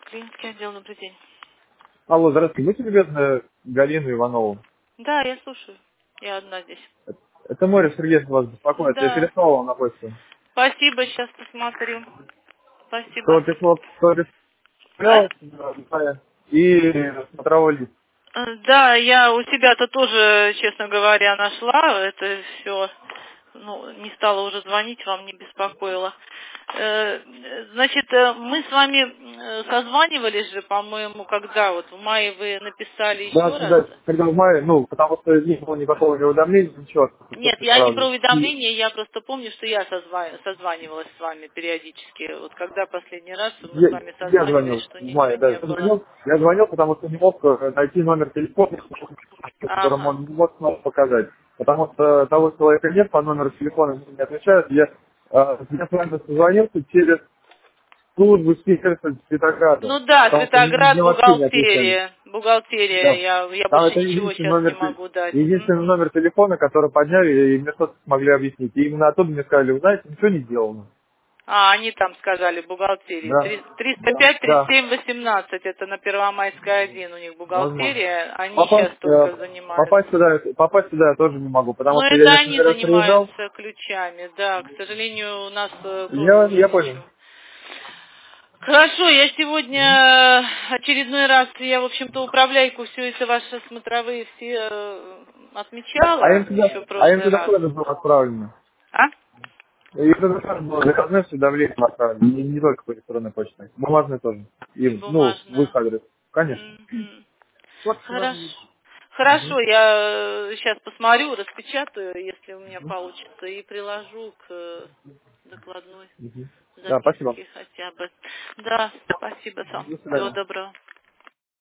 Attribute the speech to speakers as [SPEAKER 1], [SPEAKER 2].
[SPEAKER 1] Клинический отдел, добрый день.
[SPEAKER 2] Алло, здравствуйте. Будьте любезны, Галину Иванову.
[SPEAKER 1] Да, я слушаю. Я одна здесь.
[SPEAKER 2] Это Море Сергеевич вас беспокоит. Я
[SPEAKER 1] Да.
[SPEAKER 2] переслал вам на почту.
[SPEAKER 1] Спасибо, сейчас посмотрю.
[SPEAKER 2] Кто
[SPEAKER 1] Спасибо.
[SPEAKER 2] прислал, кто
[SPEAKER 1] А?
[SPEAKER 2] прислал, и смотровой лист.
[SPEAKER 1] Да, я у себя-то тоже, честно говоря, нашла. Это все, не стала уже звонить, вам не беспокоила. Значит, мы с вами созванивались же, по-моему, когда вот в мае вы написали
[SPEAKER 2] Да,
[SPEAKER 1] еще раз.
[SPEAKER 2] когда в мае, потому что не было никакого уведомления, ничего.
[SPEAKER 1] Нет,
[SPEAKER 2] Просто
[SPEAKER 1] я не про
[SPEAKER 2] сразу. И
[SPEAKER 1] уведомления, я просто помню, что я созванивалась с вами периодически. Вот когда последний раз мы с вами
[SPEAKER 2] я
[SPEAKER 1] созванивались,
[SPEAKER 2] звонил
[SPEAKER 1] что
[SPEAKER 2] в
[SPEAKER 1] ничего
[SPEAKER 2] мае, да.
[SPEAKER 1] не было.
[SPEAKER 2] Я звонил, потому что не мог найти номер телефона, которым
[SPEAKER 1] Ага.
[SPEAKER 2] он не мог нам показать. Потому что того человека нет, по номеру телефона мне не отвечают. Я с вами созвонился через службу сервиса Цветограда.
[SPEAKER 1] Ну да,
[SPEAKER 2] Потому что
[SPEAKER 1] Цветоград,
[SPEAKER 2] мне вообще не отвечали.
[SPEAKER 1] бухгалтерия. Бухгалтерия,
[SPEAKER 2] Да.
[SPEAKER 1] я
[SPEAKER 2] Там
[SPEAKER 1] больше
[SPEAKER 2] это
[SPEAKER 1] ничего сейчас не могу дать.
[SPEAKER 2] единственный
[SPEAKER 1] Мгм.
[SPEAKER 2] номер телефона, который подняли, и мне что-то смогли объяснить. И именно оттуда мне сказали, вы знаете, ничего не сделано.
[SPEAKER 1] А, они там сказали, бухгалтерии.
[SPEAKER 2] Да. Да.
[SPEAKER 1] 305
[SPEAKER 2] Да.
[SPEAKER 1] 37 18, это на Первомайской 1 у них
[SPEAKER 2] Возможно.
[SPEAKER 1] бухгалтерия. Они сейчас
[SPEAKER 2] Попасть,
[SPEAKER 1] только занимаются.
[SPEAKER 2] попасть сюда я тоже не могу, потому
[SPEAKER 1] Но
[SPEAKER 2] что я
[SPEAKER 1] это
[SPEAKER 2] несколько
[SPEAKER 1] они
[SPEAKER 2] раз приезжал.
[SPEAKER 1] занимаются ключами, да. К сожалению, у нас тоже уже
[SPEAKER 2] Я понял.
[SPEAKER 1] ничего. Хорошо, я сегодня очередной раз, я, в общем-то, управляйку все это ваши смотровые все отмечала еще в
[SPEAKER 2] А им
[SPEAKER 1] прошлый
[SPEAKER 2] туда
[SPEAKER 1] раз.
[SPEAKER 2] тоже было отправлено.
[SPEAKER 1] А?
[SPEAKER 2] И туда тоже было заказное уведомление отправлено. Не только по электронной почте. Бумажное тоже.
[SPEAKER 1] И
[SPEAKER 2] Им, в их
[SPEAKER 1] бумажная.
[SPEAKER 2] адрес. Конечно.
[SPEAKER 1] Мгм.
[SPEAKER 2] Вот сюда
[SPEAKER 1] Хорошо.
[SPEAKER 2] будет.
[SPEAKER 1] Хорошо, я сейчас посмотрю, распечатаю, если у меня получится, и приложу к докладной
[SPEAKER 2] Да, спасибо.
[SPEAKER 1] записке хотя бы. Да, спасибо, Сам.
[SPEAKER 2] До
[SPEAKER 1] Всего
[SPEAKER 2] свидания.
[SPEAKER 1] доброго.